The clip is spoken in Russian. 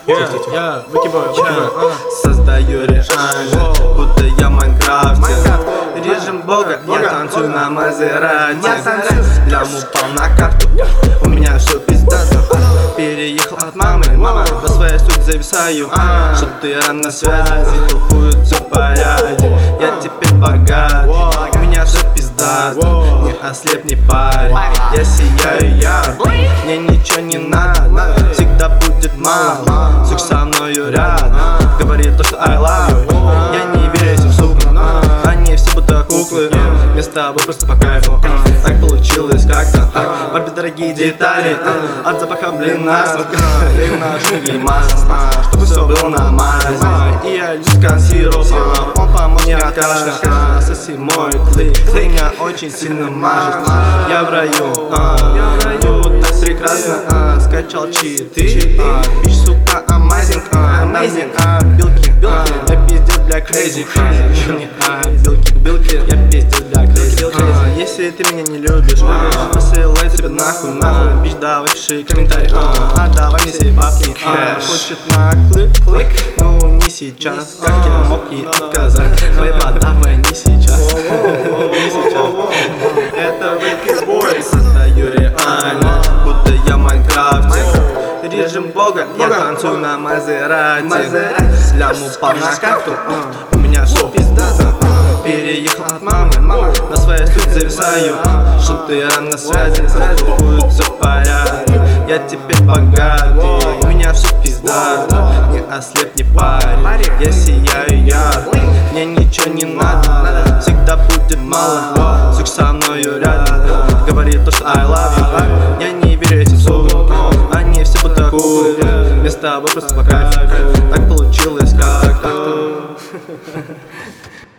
Создаю реальность, будто я в Майнкрафте. Режим бога, я танцую на Мазерати. Лям упал на карту, у меня все пиздато. Переехал от мамы, по своей сути зависаю. Чтоб ты рано на связи, толкуют все в порядке. Я теперь богат, у меня все пиздато. Не ослепни, парень, я сияю ярко. Мне ничего не надо, всегда будет мало. Сука со мною рядом, говорит то, что I love you. Я не верю этим сукам, они все будто куклы. Мне с тобой просто по кайфу, так получилось как-то. Бarbie дорогие детали, от запаха блина, и наши масло, чтобы все было нормально. И я дисконсировался, он помочь не откажет. Соси мой клик, ты меня очень сильно мажет. Я в раю, тут так прекрасно. Скачал читы, бич, сука, amazing, билки, я пиздец для crazy. Билки, я пиздец для crazy. Если ты меня не любишь, посылай тебя нахуй. Бич, давай пиши комментарий, давай мне все бабки. Хочет на клик, ну не сейчас. Как я мог ей отказать? Твоя давай не сейчас. Это Wicked Boy. Создаю реально, будто я в Майнкрафте. Режим бога, я танцую на Мазерати. Лям упал на карту, у меня все пиздато. Переехал от мамы, на своей суть зависаю. Чтоб ты рано на связи, будет все в порядке. Я теперь богатый, у меня все пиздато. Не ослепни, парень, я сияю ярко. Мне ничего не надо, всегда будет мало. Сука со мною рядом, говорит то, что I love you. Я не верю этим сукам, они все будто куклы. Мне с тобой просто по кайфу, так получилось как-то.